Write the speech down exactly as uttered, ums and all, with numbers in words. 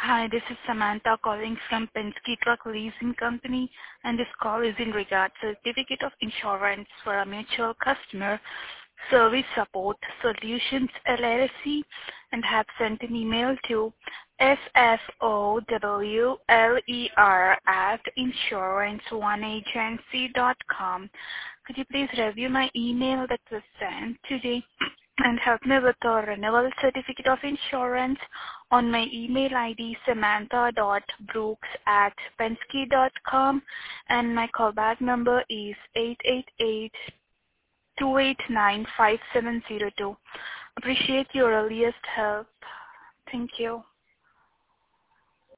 Hi, this is Samantha calling from Penske Truck Leasing Company, and this call is in regard to certificate of insurance for a mutual customer, Service Support Solutions L L C, and have sent an email to S F O W L E R at insurance one agency dot com. Could you please review my email that was sent today and help me with a renewal certificate of insurance on my email I D samantha.brooks at penske dot com, and my callback number is eight eight eight, two eight nine, five seven zero two. Appreciate your earliest help. Thank you.